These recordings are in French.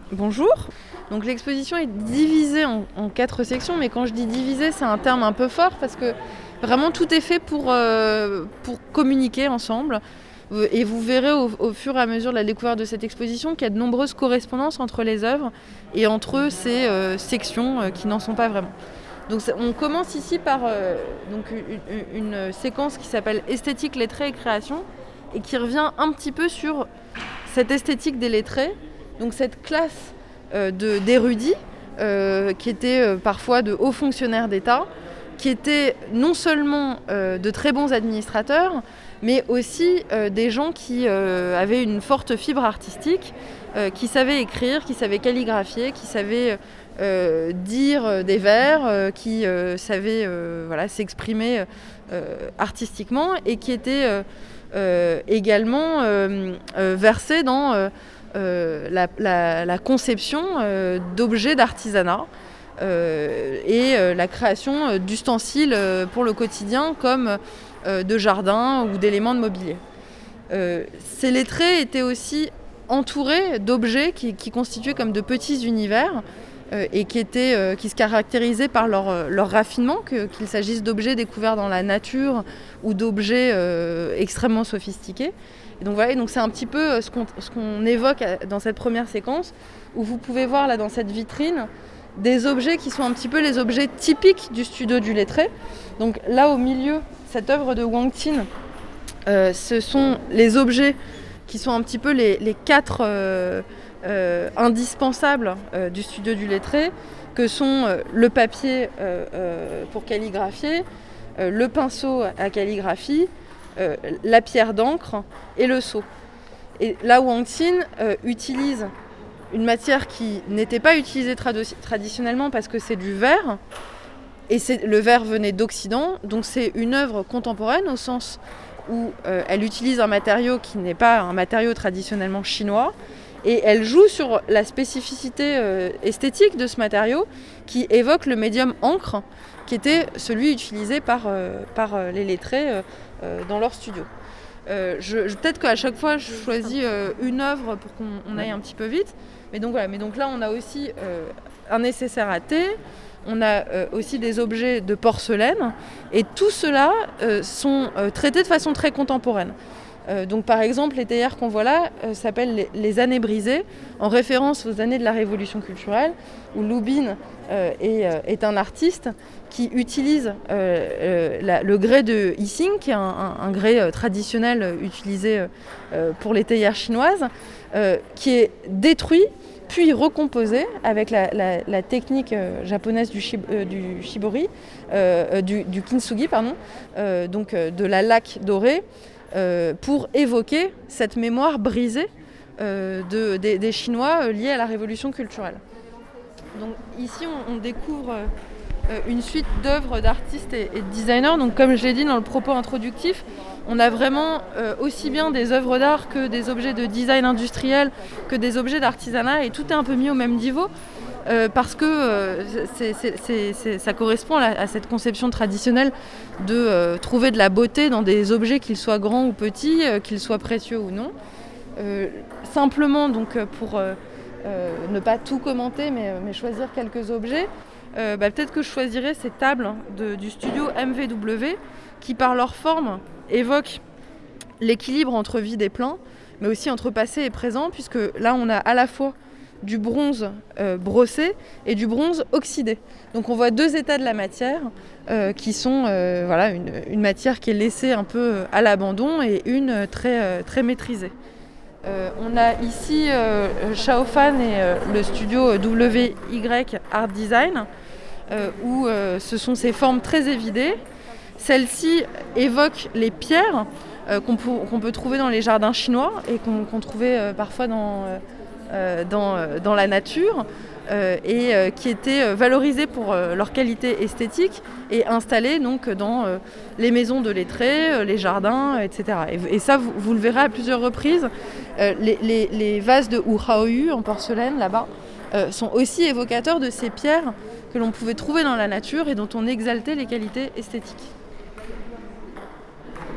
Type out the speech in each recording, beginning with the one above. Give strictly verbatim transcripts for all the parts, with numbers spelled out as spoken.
Bonjour. Donc l'exposition est divisée en, en quatre sections, mais quand je dis divisée, c'est un terme un peu fort parce que vraiment tout est fait pour, euh, pour communiquer ensemble. Et vous verrez au, au fur et à mesure de la découverte de cette exposition qu'il y a de nombreuses correspondances entre les œuvres et entre ces euh, sections euh, qui n'en sont pas vraiment. Donc on commence ici par euh, donc une, une séquence qui s'appelle Esthétique, lettrés et création et qui revient un petit peu sur cette esthétique des lettrés, donc cette classe euh, de, d'érudits euh, qui étaient euh, parfois de hauts fonctionnaires d'État, qui étaient non seulement euh, de très bons administrateurs, mais aussi euh, des gens qui euh, avaient une forte fibre artistique, euh, qui savaient écrire, qui savaient calligraphier, qui savaient euh, dire des vers, euh, qui euh, savaient euh, voilà, s'exprimer euh, artistiquement et qui étaient euh, euh, également euh, euh, versés dans euh, euh, la, la, la conception euh, d'objets d'artisanat. Euh, et euh, la création euh, d'ustensiles euh, pour le quotidien comme euh, de jardins ou d'éléments de mobilier. Euh, ces lettrés étaient aussi entourés d'objets qui, qui constituaient comme de petits univers euh, et qui, étaient, euh, qui se caractérisaient par leur, leur raffinement, que, qu'il s'agisse d'objets découverts dans la nature ou d'objets euh, extrêmement sophistiqués. Et donc voilà, et donc c'est un petit peu ce qu'on, ce qu'on évoque dans cette première séquence où vous pouvez voir là dans cette vitrine des objets qui sont un petit peu les objets typiques du studio du lettré. Donc là au milieu, cette œuvre de Wang Tin, euh, ce sont les objets qui sont un petit peu les, les quatre euh, euh, indispensables euh, du studio du lettré, que sont euh, le papier euh, euh, pour calligraphier, euh, le pinceau à calligraphie, euh, la pierre d'encre et le seau. Et là Wang Tin euh, utilise une matière qui n'était pas utilisée trad- traditionnellement parce que c'est du verre, et c'est, le verre venait d'Occident, donc c'est une œuvre contemporaine au sens où euh, elle utilise un matériau qui n'est pas un matériau traditionnellement chinois, et elle joue sur la spécificité euh, esthétique de ce matériau qui évoque le médium encre, qui était celui utilisé par, euh, par euh, les lettrés euh, euh, dans leur studio. Euh, je, je, peut-être qu'à chaque fois je choisis euh, une œuvre pour qu'on on aille un petit peu vite. Mais donc voilà, mais donc là on a aussi euh, un nécessaire à thé, on a euh, aussi des objets de porcelaine, et tout cela euh, sont euh, traités de façon très contemporaine. Euh, donc par exemple, les théières qu'on voit là euh, s'appellent les, les années brisées, en référence aux années de la Révolution culturelle, où Lubin euh, est, euh, est un artiste qui utilise euh, euh, la, le grès de Yixing, qui est un, un, un grès euh, traditionnel euh, utilisé euh, pour les théières chinoises, euh, qui est détruit puis recomposé avec la, la, la technique euh, japonaise du, shib, euh, du shibori, euh, du, du kintsugi, pardon, euh, donc euh, de la laque dorée, euh, pour évoquer cette mémoire brisée euh, de, des, des Chinois euh, liée à la révolution culturelle. Donc ici on, on découvre euh, une suite d'œuvres d'artistes et, et de designers. Donc comme je l'ai dit dans le propos introductif, on a vraiment euh, aussi bien des œuvres d'art que des objets de design industriel, que des objets d'artisanat, et tout est un peu mis au même niveau euh, parce que euh, c'est, c'est, c'est, c'est, ça correspond à, à cette conception traditionnelle de euh, trouver de la beauté dans des objets, qu'ils soient grands ou petits, euh, qu'ils soient précieux ou non. Euh, simplement, donc, pour euh, euh, ne pas tout commenter, mais, mais choisir quelques objets, euh, bah, peut-être que je choisirais ces tables de, du studio M V W qui, par leur forme, évoque l'équilibre entre vide et plein, mais aussi entre passé et présent, puisque là on a à la fois du bronze euh, brossé et du bronze oxydé. Donc on voit deux états de la matière euh, qui sont euh, voilà, une, une matière qui est laissée un peu à l'abandon et une très, euh, très maîtrisée. Euh, on a ici euh, Shaofan et euh, le studio W Y Art Design, euh, où euh, ce sont ces formes très évidées. Celle-ci évoque les pierres euh, qu'on, peut, qu'on peut trouver dans les jardins chinois et qu'on, qu'on trouvait euh, parfois dans, euh, dans, euh, dans la nature euh, et euh, qui étaient valorisées pour euh, leur qualité esthétique et installées donc, dans euh, les maisons de lettrés, euh, les jardins, et cetera. Et, et ça, vous, vous le verrez à plusieurs reprises. Euh, les, les, les vases de Wu Haoyu en porcelaine, là-bas, euh, sont aussi évocateurs de ces pierres que l'on pouvait trouver dans la nature et dont on exaltait les qualités esthétiques.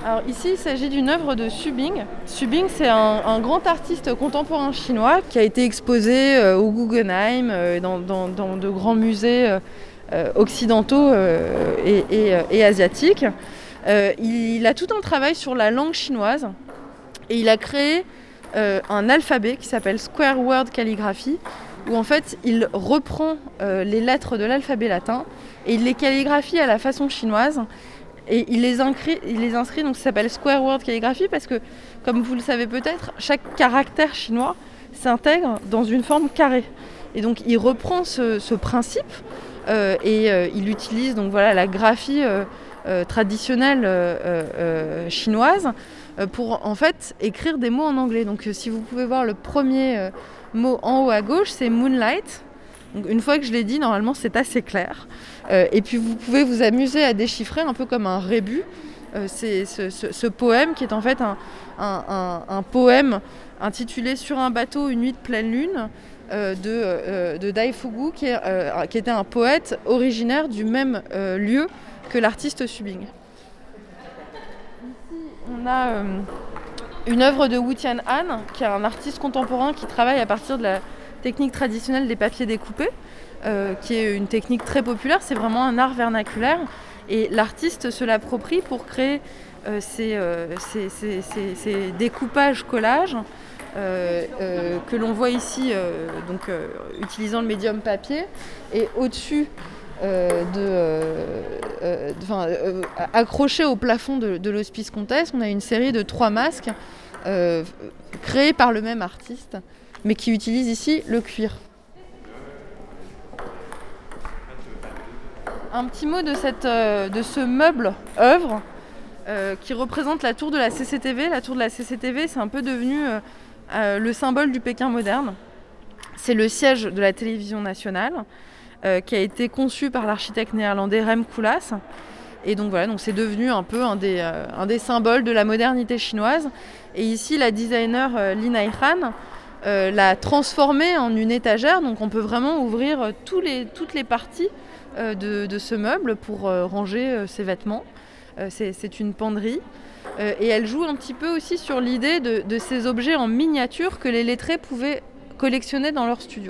Alors ici, il s'agit d'une œuvre de Xu Bing. Xu Bing, c'est un, un grand artiste contemporain chinois qui a été exposé euh, au Guggenheim, euh, dans, dans, dans de grands musées euh, occidentaux euh, et, et, et asiatiques. Euh, il, il a tout un travail sur la langue chinoise et il a créé euh, un alphabet qui s'appelle Square Word Calligraphy, où en fait il reprend euh, les lettres de l'alphabet latin et il les calligraphie à la façon chinoise. Et il les, inscrit, il les inscrit, donc ça s'appelle Square Word Calligraphy parce que, comme vous le savez peut-être, chaque caractère chinois s'intègre dans une forme carrée. Et donc il reprend ce, ce principe euh, et euh, il utilise donc, voilà, la graphie euh, euh, traditionnelle euh, euh, chinoise euh, pour en fait écrire des mots en anglais. Donc euh, si vous pouvez voir le premier euh, mot en haut à gauche, c'est Moonlight. Donc, une fois que je l'ai dit, normalement c'est assez clair. Euh, et puis vous pouvez vous amuser à déchiffrer un peu comme un rébus. Euh, c'est ce, ce, ce poème qui est en fait un, un, un, un poème intitulé Sur un bateau, une nuit de pleine lune euh, de, euh, de Dai Fugu, qui, est, euh, qui était un poète originaire du même euh, lieu que l'artiste Xu Bing. Ici on a euh, une œuvre de Wu Tian'an, qui est un artiste contemporain qui travaille à partir de la technique traditionnelle des papiers découpés, euh, qui est une technique très populaire. C'est vraiment un art vernaculaire et l'artiste se l'approprie pour créer euh, ces, euh, ces, ces, ces, ces découpages collages euh, euh, que l'on voit ici euh, donc, euh, utilisant le médium papier, et au-dessus euh, de, euh, euh, euh, accroché au plafond de, de l'Hospice Comtesse, on a une série de trois masques euh, créés par le même artiste, mais qui utilise ici le cuir. Un petit mot de, cette, euh, de ce meuble œuvre euh, qui représente la tour de la C C T V. La tour de la C C T V, c'est un peu devenu euh, euh, le symbole du Pékin moderne. C'est le siège de la télévision nationale euh, qui a été conçu par l'architecte néerlandais Rem Koolhaas. Et donc voilà, donc c'est devenu un peu un des, euh, un des symboles de la modernité chinoise. Et ici, la designer euh, Lin Aihan Euh, l'a transformé en une étagère, donc on peut vraiment ouvrir tous les, toutes les parties euh, de, de ce meuble pour euh, ranger euh, ses vêtements. Euh, c'est, c'est une penderie euh, et elle joue un petit peu aussi sur l'idée de, de ces objets en miniature que les lettrés pouvaient collectionner dans leur studio.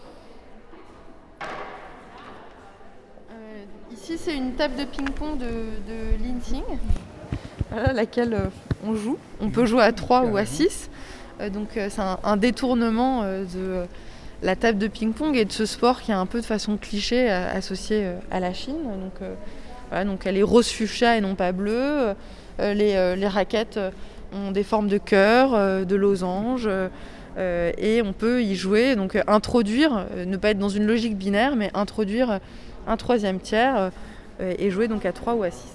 Euh, ici c'est une table de ping-pong de, de Lin Ting, voilà, laquelle euh, on joue. On peut jouer à trois ou à six. Euh, donc euh, c'est un, un détournement euh, de euh, la table de ping-pong et de ce sport qui est un peu de façon cliché euh, associé euh, à la Chine. Donc, euh, voilà, donc elle est rose fuchsia et non pas bleue. Euh, les, euh, les raquettes ont des formes de cœur, euh, de losange euh, et on peut y jouer, donc euh, introduire, euh, ne pas être dans une logique binaire, mais introduire un troisième tiers euh, et jouer donc à trois ou à six.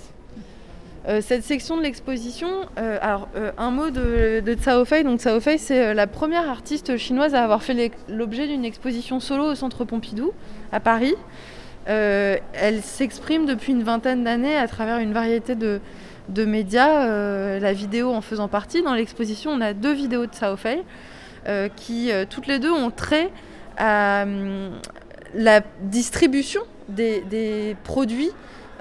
Euh, cette section de l'exposition, euh, alors euh, un mot de, de Cao Fei. Donc Cao Fei, c'est euh, la première artiste chinoise à avoir fait l'objet d'une exposition solo au Centre Pompidou à Paris. Euh, elle s'exprime depuis une vingtaine d'années à travers une variété de, de médias, euh, la vidéo en faisant partie. Dans l'exposition, on a deux vidéos de Cao Fei euh, qui euh, toutes les deux ont trait à euh, la distribution des, des produits.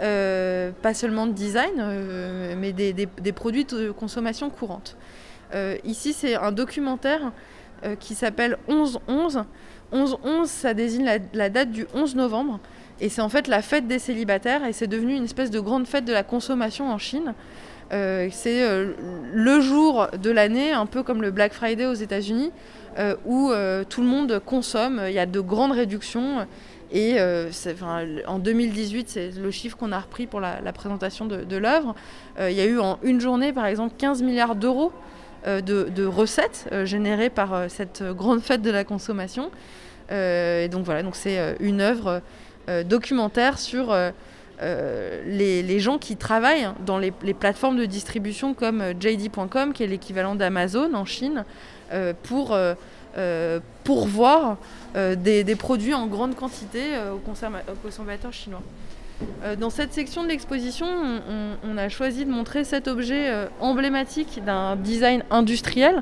Euh, pas seulement de design, euh, mais des, des, des produits de consommation courante. Euh, ici, c'est un documentaire euh, qui s'appelle onze onze. onze onze, ça désigne la, la date du onze novembre, et c'est en fait la fête des célibataires, et c'est devenu une espèce de grande fête de la consommation en Chine. Euh, c'est euh, le jour de l'année, un peu comme le Black Friday aux États-Unis, euh, où euh, tout le monde consomme, il y a de grandes réductions. Et euh, c'est, enfin, en deux mille dix-huit, c'est le chiffre qu'on a repris pour la, la présentation de, de l'œuvre. Euh, il y a eu en une journée, par exemple, quinze milliards d'euros euh, de, de recettes euh, générées par euh, cette grande fête de la consommation. Euh, et donc voilà, donc c'est euh, une œuvre euh, documentaire sur euh, euh, les, les gens qui travaillent dans les, les plateformes de distribution comme J D point com, qui est l'équivalent d'Amazon en Chine, euh, pour euh, euh, pourvoir euh, des, des produits en grande quantité euh, aux, consomma- aux consommateurs chinois. Euh, dans cette section de l'exposition, on, on, on a choisi de montrer cet objet euh, emblématique d'un design industriel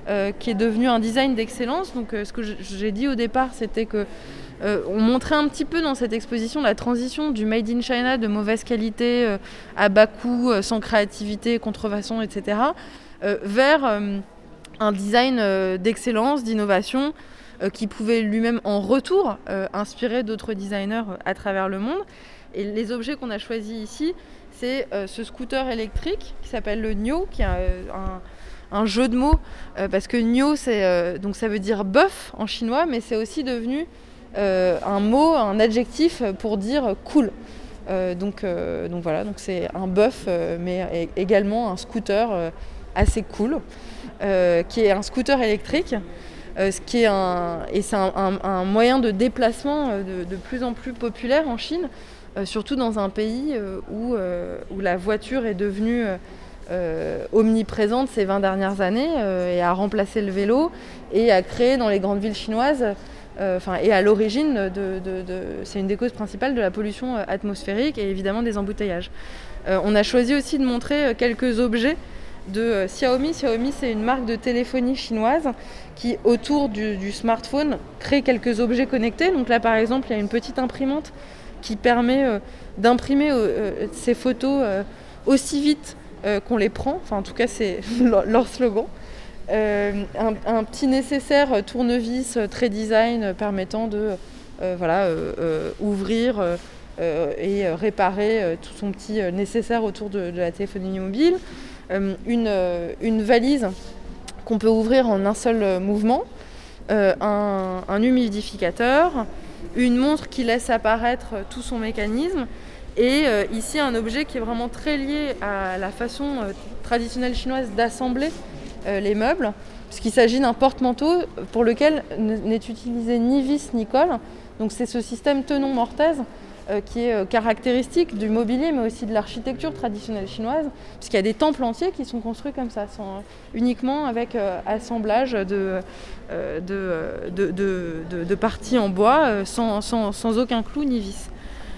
euh, qui est devenu un design d'excellence. Donc euh, ce que j'ai dit au départ, c'était que euh, on montrait un petit peu dans cette exposition la transition du made in China de mauvaise qualité, euh, à bas coût, euh, sans créativité, contrefaçon, et cetera, euh, vers euh, un design euh, d'excellence, d'innovation, euh, qui pouvait lui-même en retour euh, inspirer d'autres designers euh, à travers le monde. Et les objets qu'on a choisis ici, c'est euh, ce scooter électrique qui s'appelle le Nio, qui est un, un, un jeu de mots, euh, parce que Nio, c'est, euh, donc ça veut dire bœuf en chinois, mais c'est aussi devenu euh, un mot, un adjectif pour dire cool. Euh, donc, euh, donc voilà, donc c'est un bœuf, euh, mais également un scooter euh, assez cool. Euh, qui est un scooter électrique, euh, ce qui est un, et c'est un, un, un moyen de déplacement euh, de, de plus en plus populaire en Chine, euh, surtout dans un pays euh, où, euh, où la voiture est devenue euh, omniprésente ces vingt dernières années euh, et a remplacé le vélo et a créé dans les grandes villes chinoises, euh, et à l'origine, de, de, de, c'est une des causes principales de la pollution atmosphérique et évidemment des embouteillages. Euh, on a choisi aussi de montrer quelques objets de euh, Xiaomi. Xiaomi, c'est une marque de téléphonie chinoise qui, autour du, du smartphone, crée quelques objets connectés. Donc là, par exemple, il y a une petite imprimante qui permet euh, d'imprimer euh, ces photos euh, aussi vite euh, qu'on les prend. Enfin, en tout cas, c'est leur slogan. Euh, un, un petit nécessaire tournevis très design euh, permettant de euh, voilà, euh, euh, ouvrir euh, euh, et réparer euh, tout son petit euh, nécessaire autour de, de la téléphonie mobile. Euh, une, euh, une valise qu'on peut ouvrir en un seul mouvement, euh, un, un humidificateur, une montre qui laisse apparaître tout son mécanisme, et euh, ici un objet qui est vraiment très lié à la façon euh, traditionnelle chinoise d'assembler euh, les meubles, puisqu'il s'agit d'un porte-manteau pour lequel n'est utilisé ni vis ni colle. Donc c'est ce système tenon-mortaise Euh, qui est euh, caractéristique du mobilier, mais aussi de l'architecture traditionnelle chinoise, puisqu'il y a des temples entiers qui sont construits comme ça, sans, uniquement avec euh, assemblage de, euh, de, de, de, de, de parties en bois, euh, sans, sans, sans aucun clou ni vis.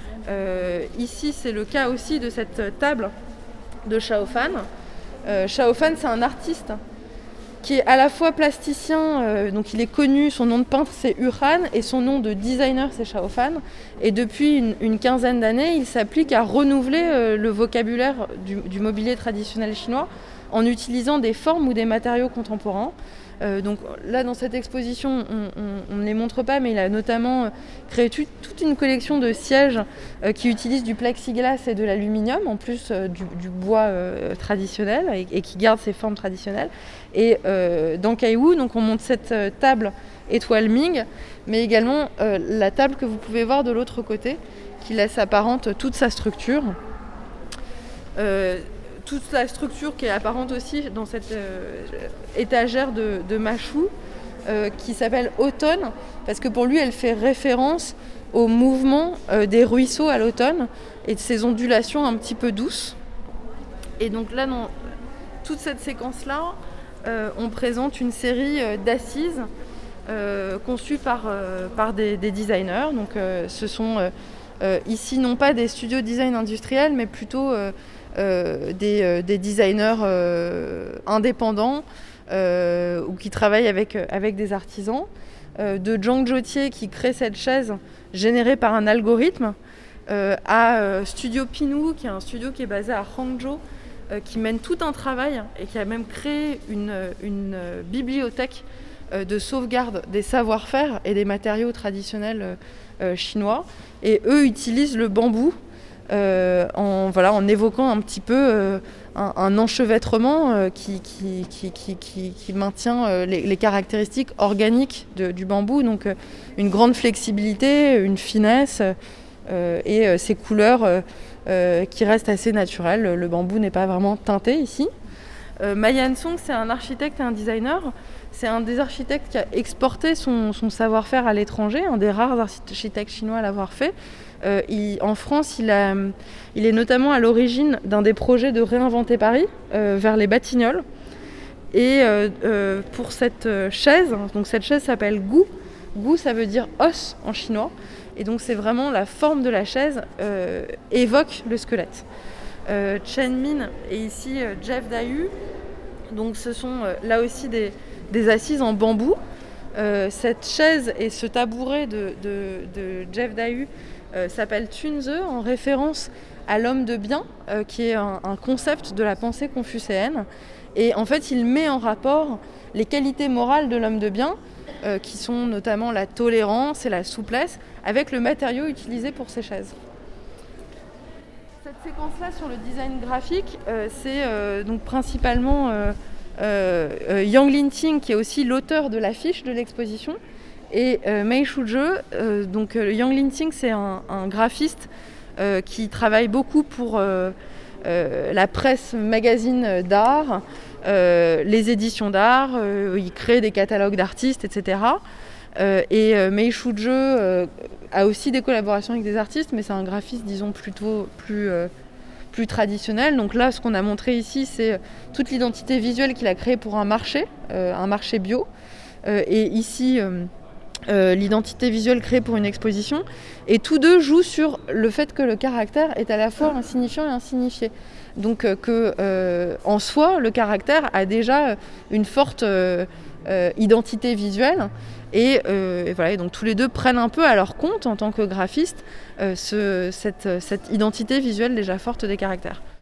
Euh, ici, c'est le cas aussi de cette table de Shao Fan. Euh, Shao Fan, c'est un artiste qui est à la fois plasticien, euh, donc il est connu, son nom de peintre c'est Urhan et son nom de designer c'est Shao Fan. Et depuis une, une quinzaine d'années, il s'applique à renouveler euh, le vocabulaire du, du mobilier traditionnel chinois en utilisant des formes ou des matériaux contemporains. Euh, donc là, dans cette exposition, on ne les montre pas, mais il a notamment euh, créé tu, toute une collection de sièges euh, qui utilisent du plexiglas et de l'aluminium, en plus euh, du, du bois euh, traditionnel, et, et qui gardent ses formes traditionnelles. Et euh, dans Kaiwu, donc on monte cette euh, table étoile Ming, mais également euh, la table que vous pouvez voir de l'autre côté, qui laisse apparente toute sa structure. Euh, toute la structure qui est apparente aussi dans cette euh, étagère de, de Machou, euh, qui s'appelle Automne, parce que pour lui, elle fait référence au mouvement euh, des ruisseaux à l'automne et de ces ondulations un petit peu douces. Et donc là, dans toute cette séquence-là, euh, on présente une série euh, d'assises euh, conçues par, euh, par des, des designers. Donc euh, ce sont euh, euh, ici non pas des studios de design industriels, mais plutôt euh, Euh, des, euh, des designers euh, indépendants euh, ou qui travaillent avec, avec des artisans, euh, de Zhang Jotier qui crée cette chaise générée par un algorithme, euh, à euh, Studio Pinou, qui est un studio qui est basé à Hangzhou, euh, qui mène tout un travail et qui a même créé une, une euh, bibliothèque euh, de sauvegarde des savoir-faire et des matériaux traditionnels euh, chinois. Et eux utilisent le bambou Euh, en, voilà, en évoquant un petit peu euh, un, un enchevêtrement euh, qui, qui, qui, qui, qui, qui maintient euh, les, les caractéristiques organiques de, du bambou, donc euh, une grande flexibilité, une finesse euh, et euh, ces couleurs euh, euh, qui restent assez naturelles. Le bambou n'est pas vraiment teinté ici. Euh, Ma Yansong, c'est un architecte et un designer. C'est un des architectes qui a exporté son, son savoir-faire à l'étranger, un des rares architectes chinois à l'avoir fait. Euh, il, en France, il, a, il est notamment à l'origine d'un des projets de réinventer Paris euh, vers les Batignolles. Et euh, euh, pour cette chaise, donc cette chaise s'appelle Gu. Gu, ça veut dire os en chinois. Et donc c'est vraiment la forme de la chaise euh, évoque le squelette. Euh, Chen Min et ici euh, Jeff Dayu. Donc ce sont euh, là aussi des, des assises en bambou. Euh, cette chaise et ce tabouret de, de, de Jeff Dahu euh, s'appelle Tunze, en référence à l'homme de bien, euh, qui est un, un concept de la pensée confucéenne. Et en fait, il met en rapport les qualités morales de l'homme de bien, euh, qui sont notamment la tolérance et la souplesse, avec le matériau utilisé pour ces chaises. Cette séquence-là sur le design graphique, euh, c'est euh, donc principalement euh, euh, euh, Yang Linting, qui est aussi l'auteur de l'affiche de l'exposition, et euh, Mei Shuzhe. Euh, donc euh, Yang Linting, c'est un, un graphiste euh, qui travaille beaucoup pour euh, euh, la presse magazine d'art, euh, les éditions d'art, euh, il crée des catalogues d'artistes, et cetera. Euh, et euh, Mei Shuzhe euh, a aussi des collaborations avec des artistes, mais c'est un graphiste, disons, plutôt plus, euh, plus traditionnel. Donc là, ce qu'on a montré ici, c'est toute l'identité visuelle qu'il a créée pour un marché, euh, un marché bio. Euh, et ici, euh, euh, l'identité visuelle créée pour une exposition. Et tous deux jouent sur le fait que le caractère est à la fois insignifiant et insignifié. Donc euh, que, euh, en soi, le caractère a déjà une forte euh, euh, identité visuelle. Et, euh, et voilà, et donc tous les deux prennent un peu à leur compte en tant que graphistes euh, ce, cette, cette identité visuelle déjà forte des caractères.